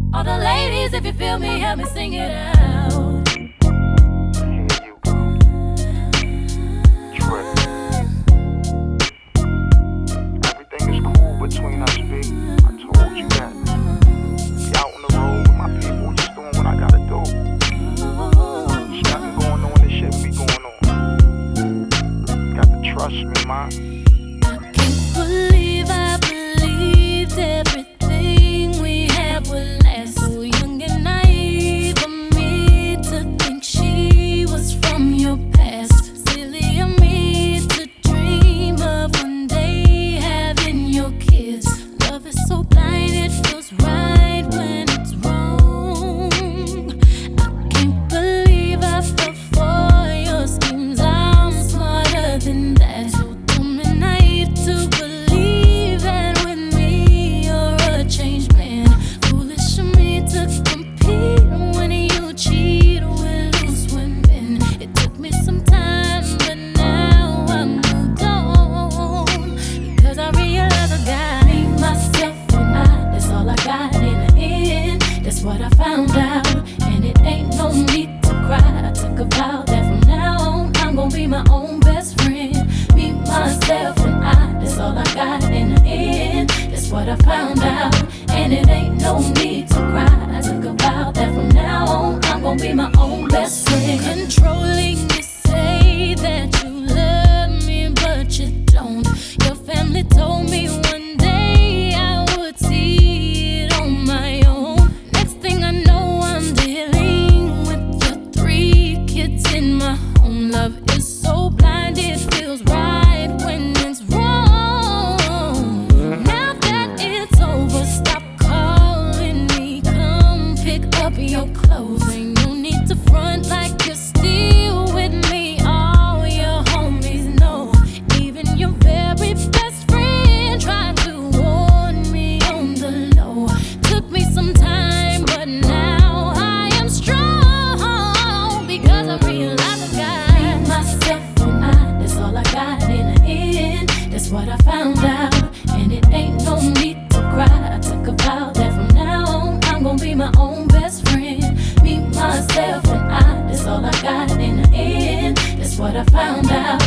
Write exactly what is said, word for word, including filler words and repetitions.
All the ladies, if you feel me, help me sing it out. Between us, B, I told you that. Be out on the road with my people, just doing what I gotta do. There's nothing going on, this shit be going on. Got to trust me, man. I can't believe I believed everything we had would last. So young and naive of me to think she was from your past. Silly of me to dream of one day having your kids. Love is so blind, it feels right when it's wrong. I can't believe I fell for your schemes. I'm smarter than that. So dumb and naive to believe that with me you're a changed man. Foolish of me to compete when you cheat with loose women. It took me some time, but now I'm moved on. Because I realize I got me, myself, and I. That's all I got in the end. That's what I found out. And it ain't no need to cry. I took a vow that from now on I'm gonna be my own best friend. Me, myself, and I. That's all I got in the end. That's what I found out. And it ain't no need to cry. I took a vow that from now on I'm gonna be my own best friend. Controlling, you say that you love me, but you don't. Your family told me one day I would see it on my own. Next thing I know, I'm dealing with your three kids in my home. Love is so blind, it feels right when it's wrong. Now that it's over, stop calling me. Come pick up your clothes. Ain't no need to front like you're still with me. All your homies know. Even your very best friend tried to warn me on the low. Took me some time, but now I am strong. Because I realize I got me, myself, and I. That's all I got in the end. That's what I found out. And it ain't no need to cry. I took a vow that from now on I'm gonna be my own best friend. Me, myself, and I. That's all I got in the end. That's what I found out.